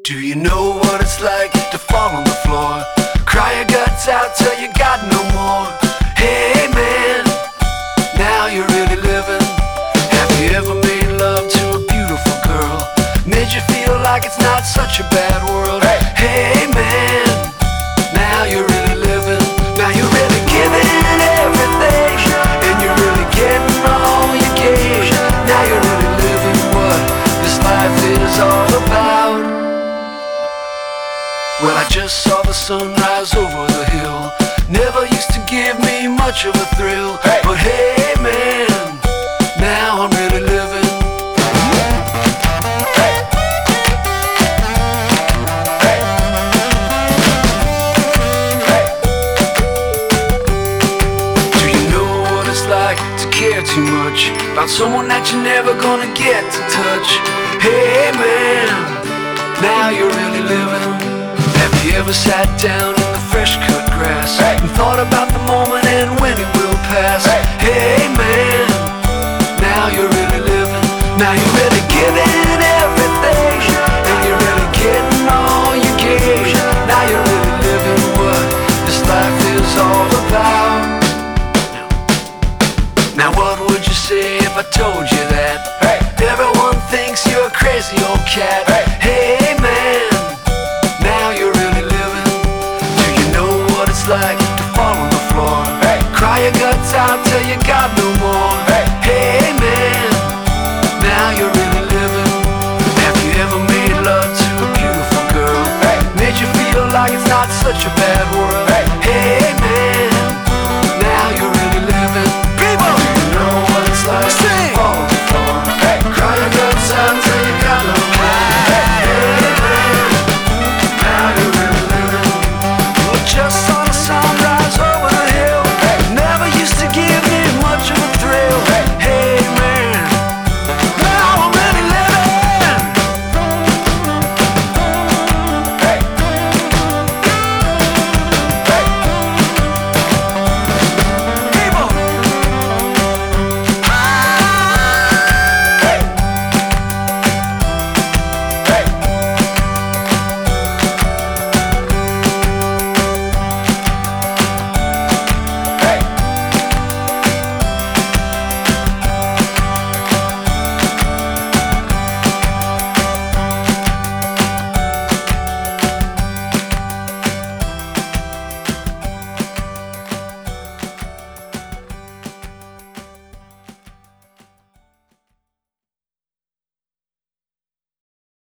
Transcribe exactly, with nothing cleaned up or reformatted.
Do you know what it's like to fall on the floor? Cry your guts out till you got no more. Hey man, now you're really living. Have you ever made love to a beautiful girl? Made you feel like it's not such a bad world? Hey, hey man, now you're really living. Now you're really giving everything, and you're really getting all you gave. Now you're really living what this life is all about. Well, I just saw the sunrise over the hill. Never used to give me much of a thrill, hey. But hey man, now I'm really living. Hey. Hey. Hey. Do you know what it's like to care too much about someone that you're never gonna get to touch? Hey man, now you're really living. Have you ever sat down in the fresh cut grass, hey, and thought about the moment and when it will pass? Hey, hey man,